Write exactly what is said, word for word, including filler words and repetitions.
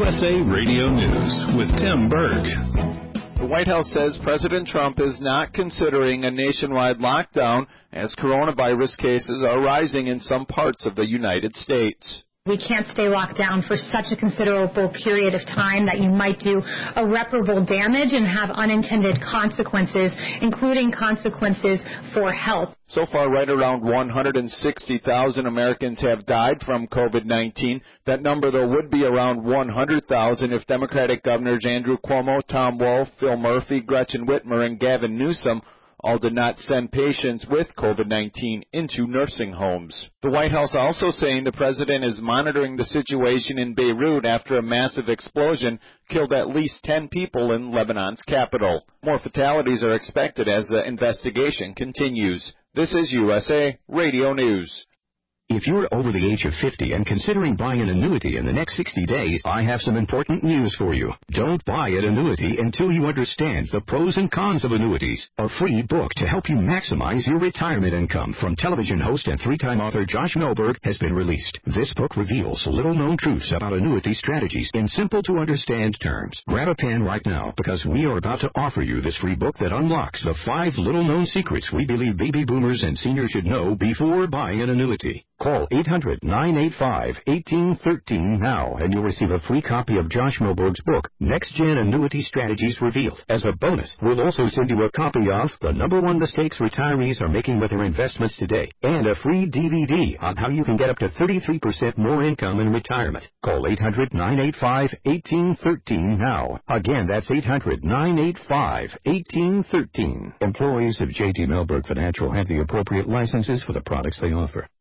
U S A Radio News with Tim Berg. The White House says President Trump is not considering a nationwide lockdown as coronavirus cases are rising in some parts of the United States. We can't stay locked down for such a considerable period of time that you might do irreparable damage and have unintended consequences, including consequences for health. So far, right around one hundred sixty thousand Americans have died from COVID nineteen. That number, though, would be around one hundred thousand if Democratic Governors Andrew Cuomo, Tom Wolf, Phil Murphy, Gretchen Whitmer, and Gavin Newsom all did not send patients with COVID nineteen into nursing homes. The White House also saying the president is monitoring the situation in Beirut after a massive explosion killed at least ten people in Lebanon's capital. More fatalities are expected as the investigation continues. This is U S A Radio News. If you're over the age of fifty and considering buying an annuity in the next sixty days, I have some important news for you. Don't buy an annuity until you understand the pros and cons of annuities. A free book to help you maximize your retirement income from television host and three-time author Josh Melberg has been released. This book reveals little-known truths about annuity strategies in simple-to-understand terms. Grab a pen right now because we are about to offer you this free book that unlocks the five little-known secrets we believe baby boomers and seniors should know before buying an annuity. Call eight hundred, nine eight five, one eight one three now, and you'll receive a free copy of Josh Melberg's book, Next Gen Annuity Strategies Revealed. As a bonus, we'll also send you a copy of The Number One Mistakes Retirees Are Making with Their Investments Today, and a free D V D on how you can get up to thirty-three percent more income in retirement. Call eight hundred, nine eight five, one eight one three now. Again, that's eight hundred, nine eight five, one eight one three. Employees of J T Melberg Financial have the appropriate licenses for the products they offer.